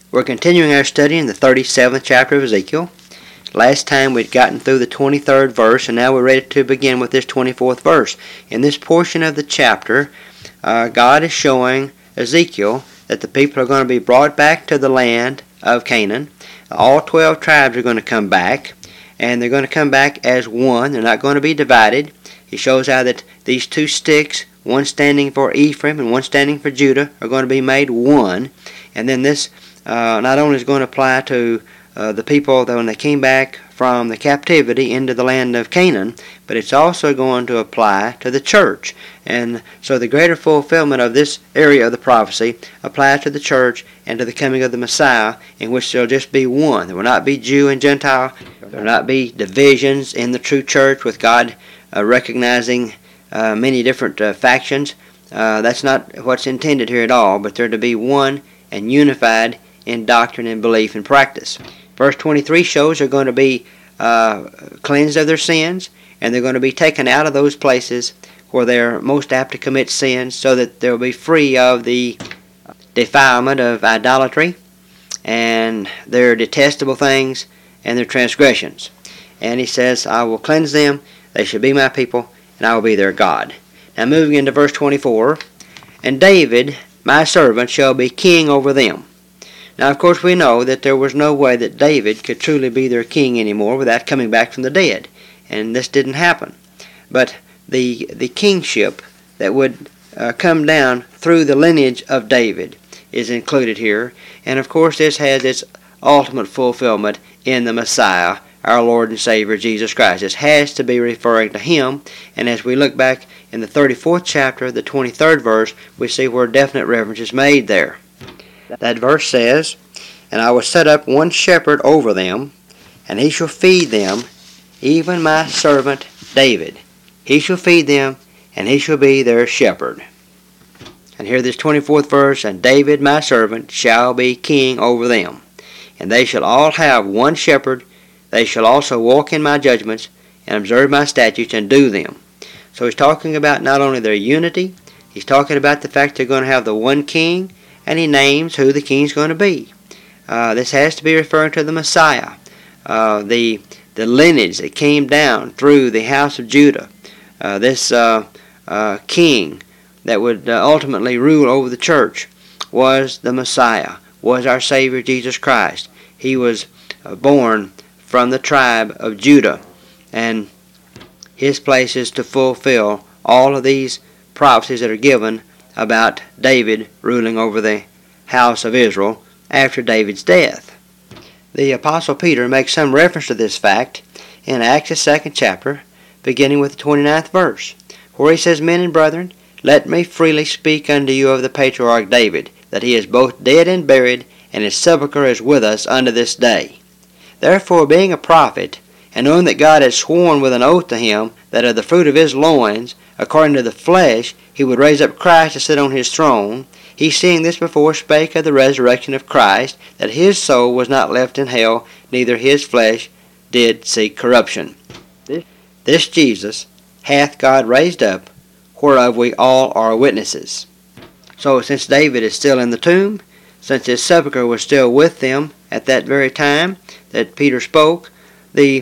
We're continuing our study in the 37th chapter of Ezekiel. Last time we'd gotten through the 23rd verse, and now we're ready to begin with this 24th verse. In this portion of the chapter, God is showing Ezekiel that the people are going to be brought back to the land of Canaan. All 12 tribes are going to come back, and they're going to come back as one. They're not going to be divided. He shows how that these two sticks, one standing for Ephraim and one standing for Judah, are going to be made one. And then this not only is going to apply to the people that when they came back from the captivity into the land of Canaan, but it's also going to apply to the church. And so the greater fulfillment of this area of the prophecy applies to the church and to the coming of the Messiah, in which there will just be one. There will not be Jew and Gentile. There will not be divisions in the true church with God recognizing many different factions. That's not what's intended here at all, but they're to be one and unified in doctrine and belief and practice. Verse 23 shows they're going to be cleansed of their sins, and they're going to be taken out of those places where they're most apt to commit sins, so that they'll be free of the defilement of idolatry and their detestable things and their transgressions. And he says, I will cleanse them, they shall be my people, and I will be their God. Now moving into verse 24, and David, my servant, shall be king over them. Now, of course, we know that there was no way that David could truly be their king anymore without coming back from the dead, and this didn't happen. But the kingship that would come down through the lineage of David is included here, and of course this has its ultimate fulfillment in the Messiah, our Lord and Savior Jesus Christ. This has to be referring to Him, and as we look back in the 34th chapter, the 23rd verse, we see where definite reference is made there. That verse says, and I will set up one shepherd over them, and he shall feed them, even my servant David. He shall feed them, and he shall be their shepherd. And here this 24th verse, and David my servant shall be king over them. And they shall all have one shepherd. They shall also walk in my judgments, and observe my statutes, and do them. So he's talking about not only their unity, he's talking about the fact they're going to have the one king, and he names who the king's going to be. This has to be referring to the Messiah, the lineage that came down through the house of Judah. This king that would ultimately rule over the church was the Messiah, was our Savior Jesus Christ. He was born from the tribe of Judah, and his place is to fulfill all of these prophecies that are given about David ruling over the house of Israel after David's death. The Apostle Peter makes some reference to this fact in Acts the 2nd chapter, beginning with the 29th verse, where he says, Men and brethren, let me freely speak unto you of the patriarch David, that he is both dead and buried, and his sepulchre is with us unto this day. Therefore, being a prophet, and knowing that God had sworn with an oath to him that of the fruit of his loins, according to the flesh, he would raise up Christ to sit on his throne, he seeing this before spake of the resurrection of Christ, that his soul was not left in hell, neither his flesh did see corruption. This Jesus hath God raised up, whereof we all are witnesses. So since David is still in the tomb, since his sepulchre was still with them at that very time that Peter spoke, the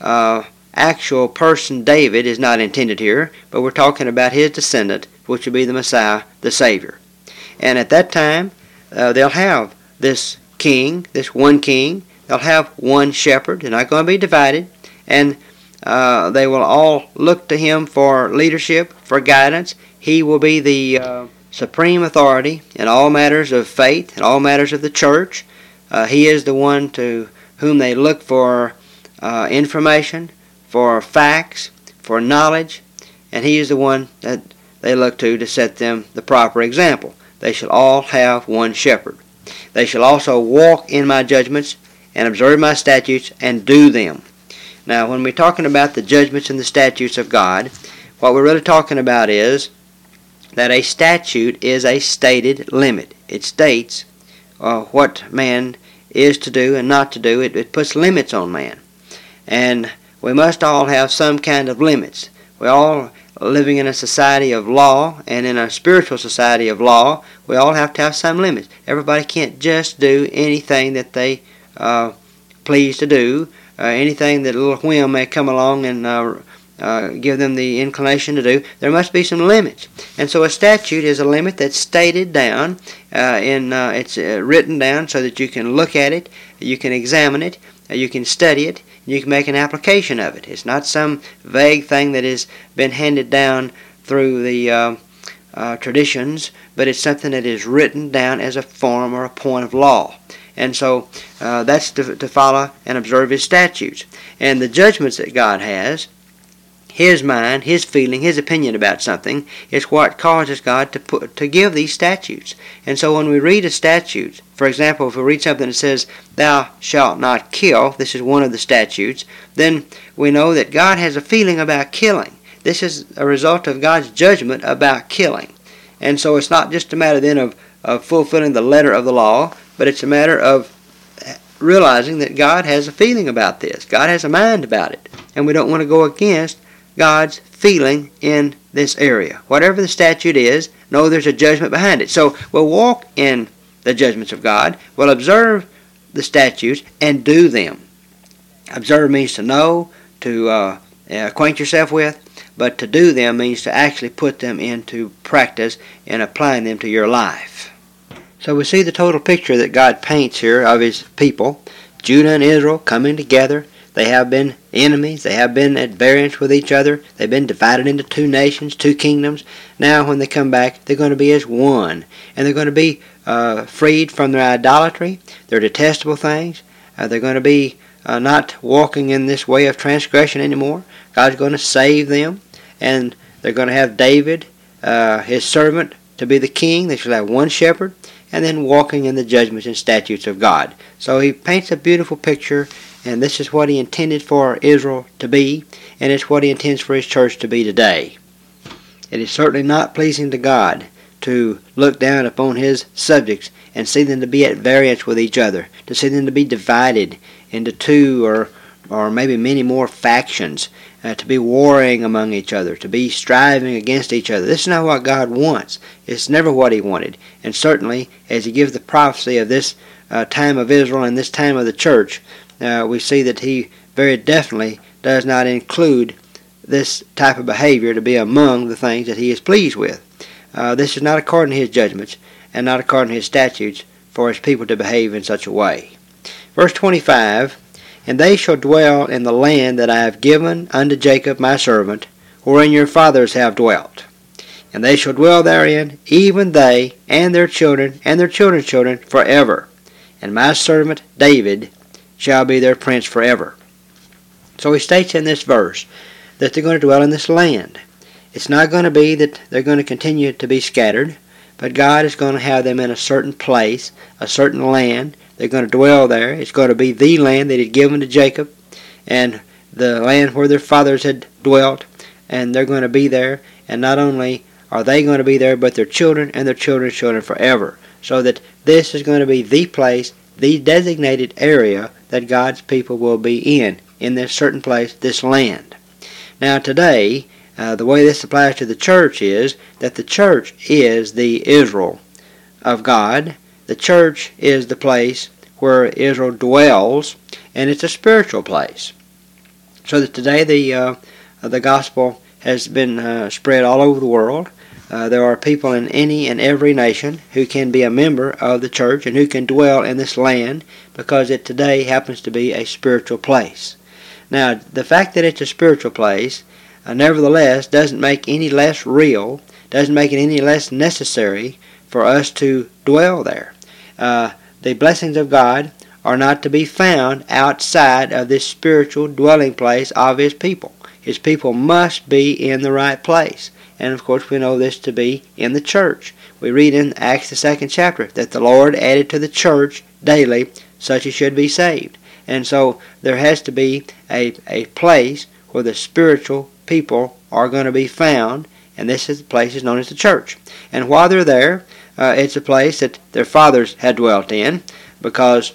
actual person David is not intended here, but we're talking about his descendant, which will be the Messiah, the Savior. And at that time, they'll have this king, this one king. They'll have one shepherd. They're not going to be divided. And they will all look to him for leadership, for guidance. He will be the supreme authority in all matters of faith, in all matters of the church. He is the one to whom they look for information, for facts, for knowledge, and he is the one that they look to set them the proper example. They shall all have one shepherd. They shall also walk in my judgments, and observe my statutes, and do them. Now, when we're talking about the judgments and the statutes of God, what we're really talking about is that a statute is a stated limit. It states what man is to do and not to do. It puts limits on man. And we must all have some kind of limits. We all living in a society of law and in a spiritual society of law, we all have to have some limits. Everybody can't just do anything that they please to do. Anything that a little whim may come along and give them the inclination to do. There must be some limits. And so a statute is a limit that's stated down, it's written down so that you can look at it, you can examine it, you can study it, and you can make an application of it. It's not some vague thing that has been handed down through the traditions, but it's something that is written down as a form or a point of law. And so that's to follow and observe His statutes. And the judgments that God has, His mind, His feeling, His opinion about something, is what causes God to give these statutes. And so when we read a statute, for example, if we read something that says, "Thou shalt not kill," this is one of the statutes, then we know that God has a feeling about killing. This is a result of God's judgment about killing. And so it's not just a matter then of fulfilling the letter of the law, but it's a matter of realizing that God has a feeling about this. God has a mind about it. And we don't want to go against God's feeling in this area. Whatever the statute is, know there's a judgment behind it. So we'll walk in the judgments of God. We'll observe the statutes and do them. Observe means to know, to acquaint yourself with, but to do them means to actually put them into practice and applying them to your life. So we see the total picture that God paints here of His people, Judah and Israel coming together. They have been enemies. They have been at variance with each other. They've been divided into two nations, two kingdoms. Now when they come back, they're going to be as one. And they're going to be freed from their idolatry, their detestable things. They're going to be not walking in this way of transgression anymore. God's going to save them. And they're going to have David, his servant, to be the king. They shall have one shepherd. And then walking in the judgments and statutes of God. So He paints a beautiful picture, and this is what He intended for Israel to be, and it's what He intends for His church to be today. It is certainly not pleasing to God to look down upon His subjects and see them to be at variance with each other, to see them to be divided into two or maybe many more factions, to be warring among each other, to be striving against each other. This is not what God wants. It's never what He wanted. And certainly, as He gives the prophecy of this time of Israel and this time of the church, we see that He very definitely does not include this type of behavior to be among the things that He is pleased with. This is not according to His judgments and not according to His statutes for His people to behave in such a way. Verse 25, "And they shall dwell in the land that I have given unto Jacob my servant, wherein your fathers have dwelt. And they shall dwell therein, even they, and their children, and their children's children, forever. And my servant David shall be their prince forever." So he states in this verse that they're going to dwell in this land. It's not going to be that they're going to continue to be scattered, but God is going to have them in a certain place, a certain land. They're going to dwell there. It's going to be the land that He'd given to Jacob and the land where their fathers had dwelt, and they're going to be there. And not only are they going to be there, but their children and their children's children forever. So that this is going to be the place, the designated area that God's people will be in this certain place, this land. Now today, the way this applies to the church is that the church is the Israel of God. The church is the place where Israel dwells, and it's a spiritual place. So that today the gospel has been spread all over the world. There are people in any and every nation who can be a member of the church and who can dwell in this land because it today happens to be a spiritual place. Now, the fact that it's a spiritual place, nevertheless, doesn't make any less real, doesn't make it any less necessary for us to dwell there. The blessings of God are not to be found outside of this spiritual dwelling place of His people. His people must be in the right place. And of course we know this to be in the church. We read in Acts the 2nd chapter that the Lord added to the church daily such as should be saved. And so there has to be a place where the spiritual people are going to be found, and this is the place is known as the church. And while they're there, it's a place that their fathers had dwelt in, because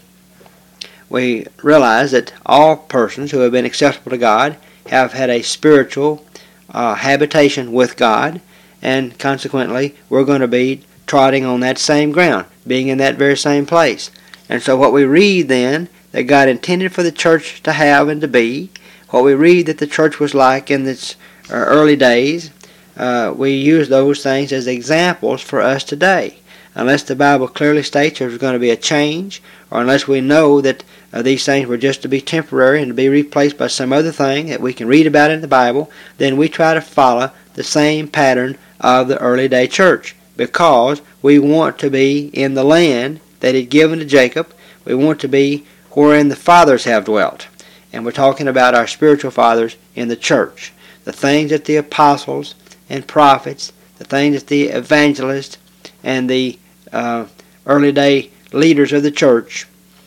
we realize that all persons who have been acceptable to God have had a spiritual habitation with God, and consequently we're going to be trotting on that same ground, being in that very same place. And so what we read then that God intended for the church to have and to be, what we read that the church was like in its early days, we use those things as examples for us today. Unless the Bible clearly states there's going to be a change, or unless we know that these things were just to be temporary and to be replaced by some other thing that we can read about in the Bible, then we try to follow the same pattern of the early day church, because we want to be in the land that He'd given to Jacob. We want to be wherein the fathers have dwelt. And we're talking about our spiritual fathers in the church. The things that the apostles and prophets, the things that the evangelists and the early day leaders of the church,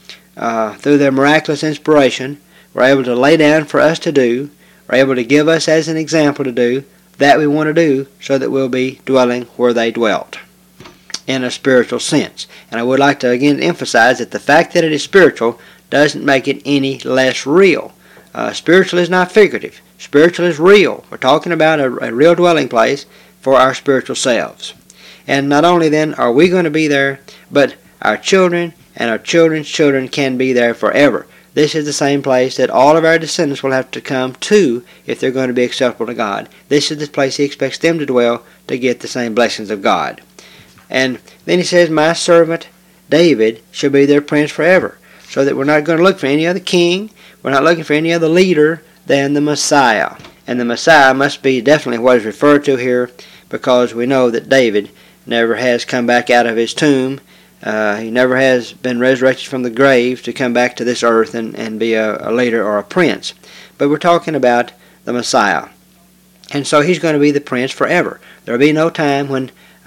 through their miraculous inspiration, were able to lay down for us to do, were able to give us as an example to do, that we want to do, so that we'll be dwelling where they dwelt in a spiritual sense. And I would like to again emphasize that the fact that it is spiritual doesn't make it any less real. Spiritual is not figurative. Spiritual is real. We're talking about a real dwelling place for our spiritual selves. And not only then are we going to be there, but our children and our children's children can be there forever. This is the same place that all of our descendants will have to come to if they're going to be acceptable to God. This is the place He expects them to dwell to get the same blessings of God. And then He says, my servant David shall be their prince forever. So that we're not going to look for any other king. We're not looking for any other leader than the Messiah. And the Messiah must be definitely what is referred to here, because we know that David never has come back out of his tomb. He never has been resurrected from the grave to come back to this earth and be a leader or a prince. But we're talking about the Messiah. And so He's going to be the prince forever. There will be no time when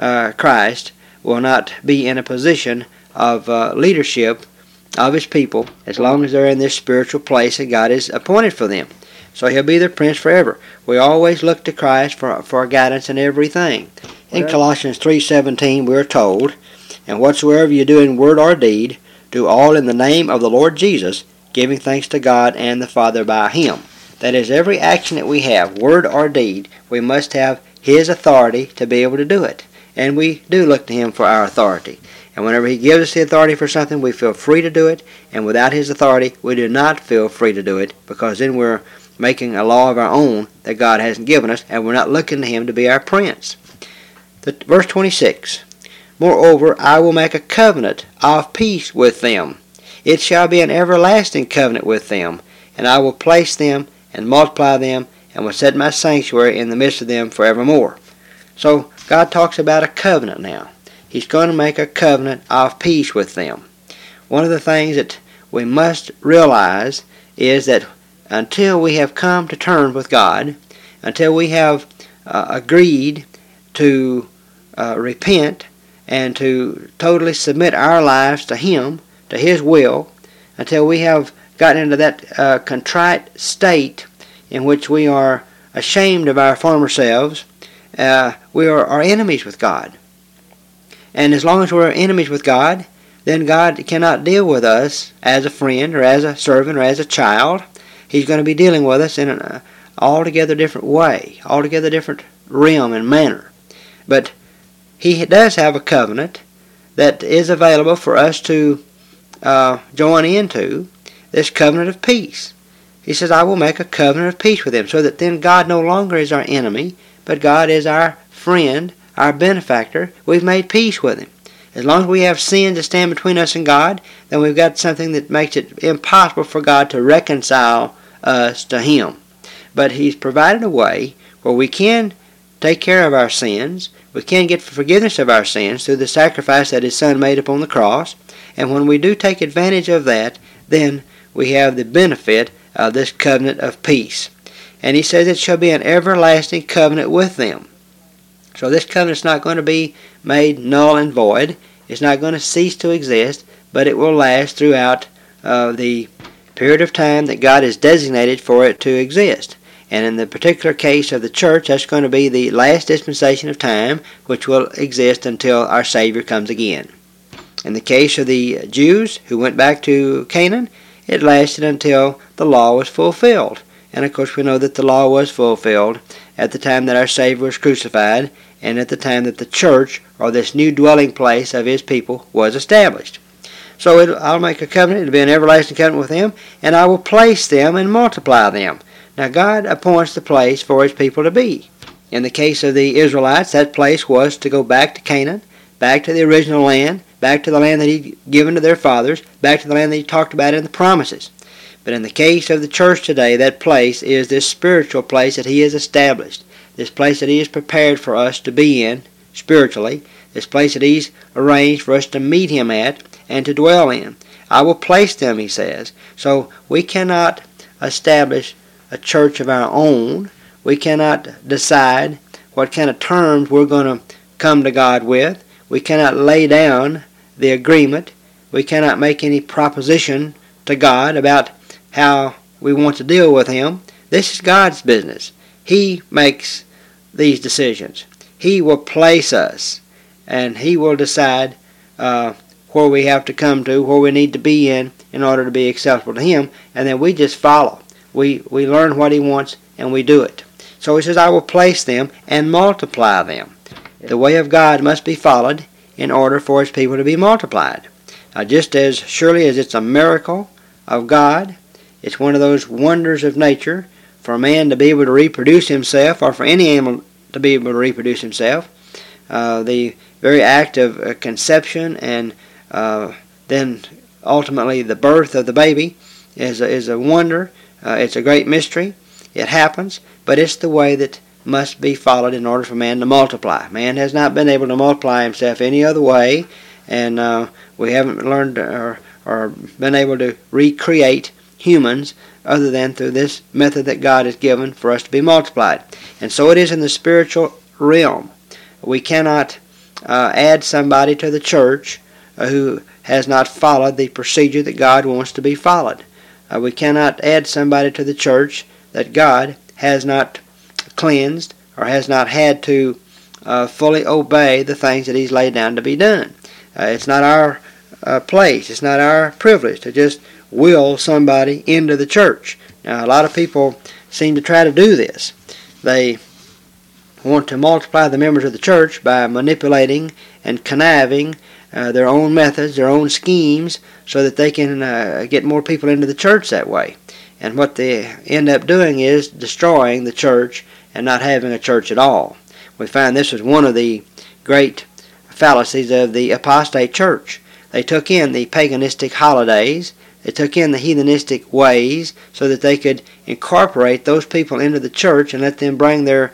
Christ will not be in a position of leadership of His people, as long as they're in this spiritual place that God has appointed for them. So He'll be their prince forever. We always look to Christ for guidance in everything. In Colossians 3:17 we're told, and whatsoever you do in word or deed, do all in the name of the Lord Jesus, giving thanks to God and the Father by Him. That is, every action that we have, word or deed, we must have His authority to be able to do it. And we do look to Him for our authority. And whenever He gives us the authority for something, we feel free to do it. And without His authority, we do not feel free to do it, because then we're making a law of our own that God hasn't given us, and we're not looking to Him to be our prince. Verse 26, moreover, I will make a covenant of peace with them. It shall be an everlasting covenant with them, and I will place them and multiply them, and will set my sanctuary in the midst of them forevermore. So God talks about a covenant now. He's going to make a covenant of peace with them. One of the things that we must realize is that until we have come to terms with God, until we have agreed to repent and to totally submit our lives to Him, to His will, until we have gotten into that contrite state in which we are ashamed of our former selves, we are enemies with God. And as long as we're enemies with God, then God cannot deal with us as a friend or as a servant or as a child. He's going to be dealing with us in an altogether different way, altogether different realm and manner. But He does have a covenant that is available for us to join into, this covenant of peace. He says, I will make a covenant of peace with them, so that then God no longer is our enemy, but God is our friend, our benefactor. We've made peace with Him. As long as we have sin to stand between us and God, then we've got something that makes it impossible for God to reconcile us to Him. But He's provided a way where we can take care of our sins. We can get forgiveness of our sins through the sacrifice that His Son made upon the cross. And when we do take advantage of that, then we have the benefit of this covenant of peace. And He says it shall be an everlasting covenant with them. So this covenant is not going to be made null and void. It's not going to cease to exist, but it will last throughout the period of time that God has designated for it to exist. And in the particular case of the church, that's going to be the last dispensation of time, which will exist until our Savior comes again. In the case of the Jews who went back to Canaan, it lasted until the law was fulfilled. And of course we know that the law was fulfilled at the time that our Savior was crucified, and at the time that the church, or this new dwelling place of His people, was established. So I'll make a covenant, it'll be an everlasting covenant with them, and I will place them and multiply them. Now God appoints the place for His people to be. In the case of the Israelites, that place was to go back to Canaan, back to the original land, back to the land that He'd given to their fathers, back to the land that He talked about in the promises. But in the case of the church today, that place is this spiritual place that He has established, this place that He has prepared for us to be in spiritually, this place that He's arranged for us to meet Him at and to dwell in. I will place them, He says. So we cannot establish a church of our own. We cannot decide what kind of terms we're going to come to God with. We cannot lay down the agreement. We cannot make any proposition to God about how we want to deal with Him. This is God's business. He makes these decisions. He will place us, and He will decide where we have to come to, where we need to be in order to be acceptable to Him, and then we just follow. We learn what He wants, and we do it. So He says, I will place them and multiply them. The way of God must be followed in order for His people to be multiplied. Now, just as surely as it's a miracle of God, it's one of those wonders of nature for a man to be able to reproduce himself, or for any animal to be able to reproduce himself. The very act of conception and then ultimately the birth of the baby is a wonder. It's a great mystery. It happens, but it's the way that must be followed in order for man to multiply. Man has not been able to multiply himself any other way, and we haven't learned or been able to recreate humans other than through this method that God has given for us to be multiplied. And so it is in the spiritual realm. We cannot add somebody to the church who has not followed the procedure that God wants to be followed. We cannot add somebody to the church that God has not cleansed or has not had to fully obey the things that He's laid down to be done. It's not our place. It's not our privilege to just will somebody into the church. Now, a lot of people seem to try to do this. They want to multiply the members of the church by manipulating and conniving their own methods, their own schemes, so that they can get more people into the church that way. And what they end up doing is destroying the church and not having a church at all. We find this was one of the great fallacies of the apostate church. They took in the paganistic holidays, they took in the heathenistic ways so that they could incorporate those people into the church and let them bring their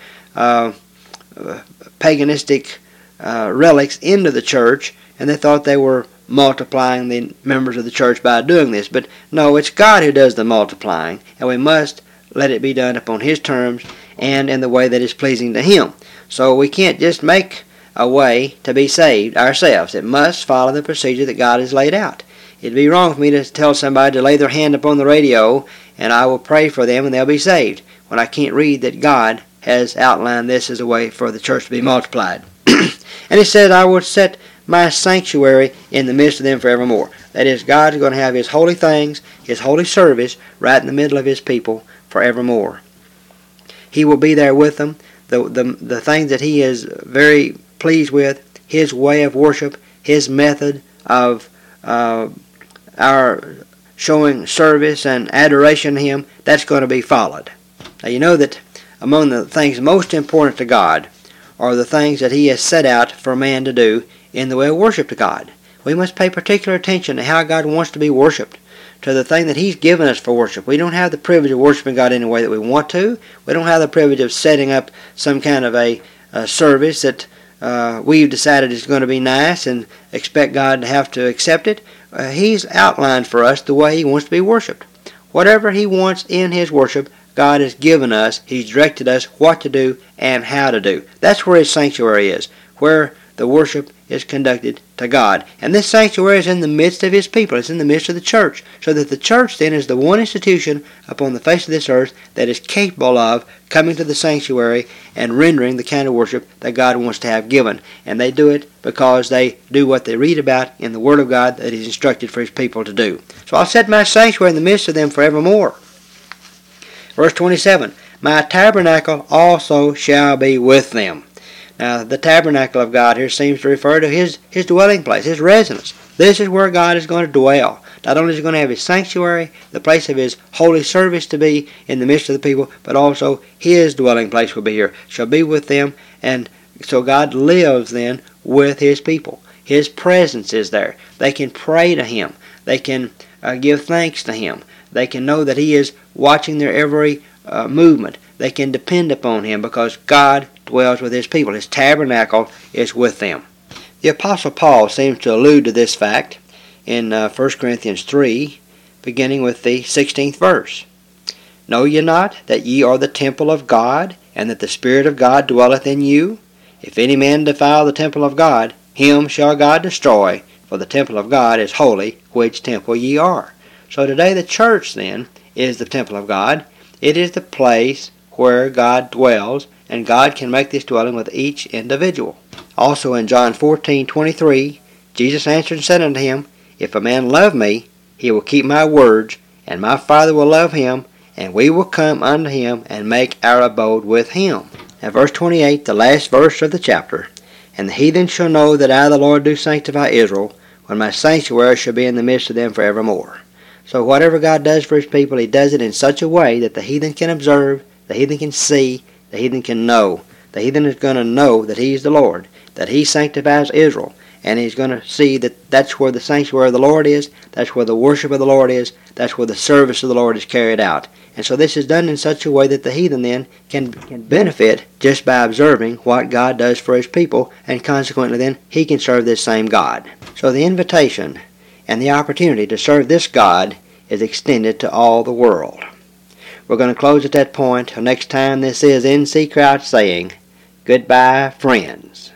paganistic relics into the church, and they thought they were multiplying the members of the church by doing this. But no, it's God who does the multiplying, and we must let it be done upon His terms and in the way that is pleasing to Him. So we can't just make a way to be saved ourselves. It must follow the procedure that God has laid out. It'd be wrong for me to tell somebody to lay their hand upon the radio and I will pray for them and they'll be saved, when I can't read that God has outlined this as a way for the church to be multiplied. And He said, I will set my sanctuary in the midst of them forevermore. That is, God is going to have His holy things, His holy service, right in the middle of His people forevermore. He will be there with them. The things that He is very pleased with, His way of worship, His method of our showing service and adoration to Him, that's going to be followed. Now you know that among the things most important to God are the things that He has set out for man to do in the way of worship to God. We must pay particular attention to how God wants to be worshipped, to the thing that He's given us for worship. We don't have the privilege of worshiping God any way that we want to. We don't have the privilege of setting up some kind of a service that we've decided is going to be nice and expect God to have to accept it. He's outlined for us the way He wants to be worshipped. Whatever He wants in His worship, God has given us. He's directed us what to do and how to do. That's where His sanctuary is, where the worship is conducted to God. And this sanctuary is in the midst of His people. It's in the midst of the church. So that the church then is the one institution upon the face of this earth that is capable of coming to the sanctuary and rendering the kind of worship that God wants to have given. And they do it because they do what they read about in the Word of God that He's instructed for His people to do. So I'll set my sanctuary in the midst of them forevermore. Verse 27, my tabernacle also shall be with them. Now, the tabernacle of God here seems to refer to his dwelling place, his residence. This is where God is going to dwell. Not only is he going to have his sanctuary, the place of his holy service to be in the midst of the people, but also his dwelling place will be here, shall be with them. And so God lives then with his people. His presence is there. They can pray to him. They can give thanks to him. They can know that he is watching their every movement. They can depend upon him because God dwells with his people. His tabernacle is with them. The Apostle Paul seems to allude to this fact in 1 Corinthians 3, beginning with the 16th verse. Know ye not that ye are the temple of God, and that the Spirit of God dwelleth in you? If any man defile the temple of God, him shall God destroy, for the temple of God is holy, which temple ye are. So today the church then is the temple of God. It is the place where God dwells, and God can make this dwelling with each individual. Also in John 14:23, Jesus answered and said unto him, If a man love me, he will keep my words, and my Father will love him, and we will come unto him and make our abode with him. Now verse 28, the last verse of the chapter. And the heathen shall know that I the Lord do sanctify Israel, when my sanctuary shall be in the midst of them forevermore. So whatever God does for his people, he does it in such a way that the heathen can observe, the heathen can see, the heathen can know. The heathen is going to know that he's the Lord, that he sanctifies Israel, and he's going to see that that's where the sanctuary of the Lord is, that's where the worship of the Lord is, that's where the service of the Lord is carried out. And so this is done in such a way that the heathen then can benefit just by observing what God does for his people, and consequently then he can serve this same God. So the invitation and the opportunity to serve this God is extended to all the world. We're going to close at that point. Till next time, this is N.C. Crouch saying, goodbye, friends.